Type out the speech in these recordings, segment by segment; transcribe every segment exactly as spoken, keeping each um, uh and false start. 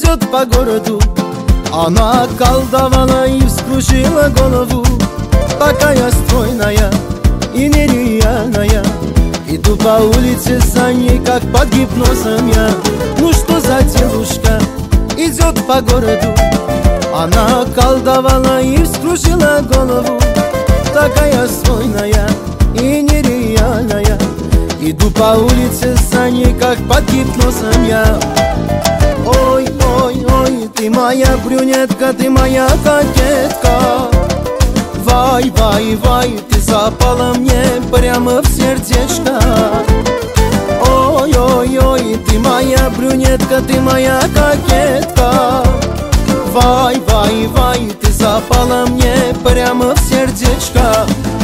идет по городу. Она околдовала и вскружила голову. Такая стройная и нереальная, иду по улице за ней, как под гипнозом я. Ну что за девушка идет по городу? Она околдовала и вскружила голову. Такая стройная и нереальная, иду по улице за ней, как под гипнозом я. Ой, ой, ой, ты моя брюнетка, ты моя кокетка. Вай, вай, вай, ты запала мне прямо в сердечко. Ой, ой, ой, ты моя брюнетка, ты моя кокетка. Вай, вай, вай, ты запала мне прямо в сердечко.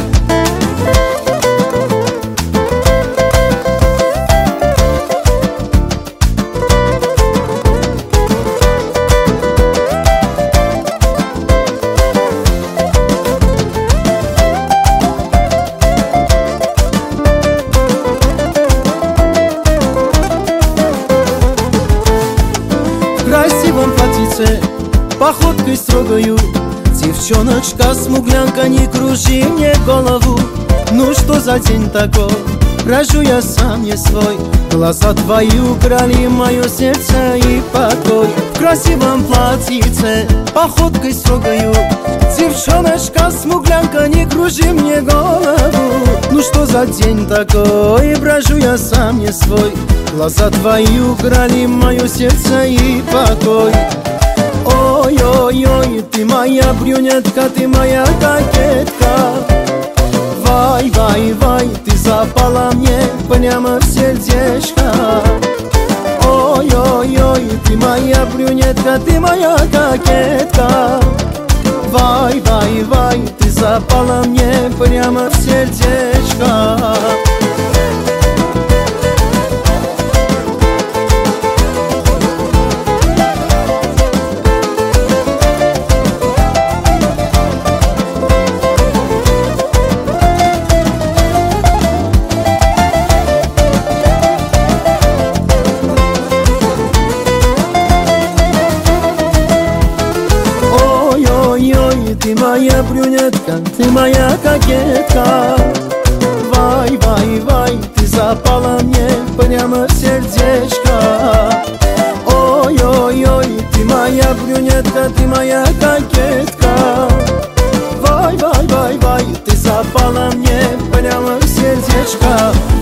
В красивом платьице, походкой строгою, девчоночка смуглянка, не кружи мне голову. Ну что за день такой, брожу я сам не свой. Глаза твои украли мое сердце и покой. В красивом платьице, походкой строгою, девчоночка смуглянка, не кружи мне голову. Ну что за день такой, брожу я сам не свой. Глаза твои украли мое сердце и покой. Ой, ой, ой, ты моя брюнетка, ты моя кокетка. Вай, вай, вай, ты запала мне прямо в сердечко. Ой, ой, ой, ты моя брюнетка, ты моя кокетка. Вай, вай, вай, ты запала мне прямо в сердечко. Ты моя брюнетка, ты моя кокетка. Вай, вай, вай, ты запала мне прямо в сердечко. Ой, ой, ой, ты моя брюнетка, ты моя кокетка. Вай, вай, вай, вай, ты запала мне прямо в сердечко.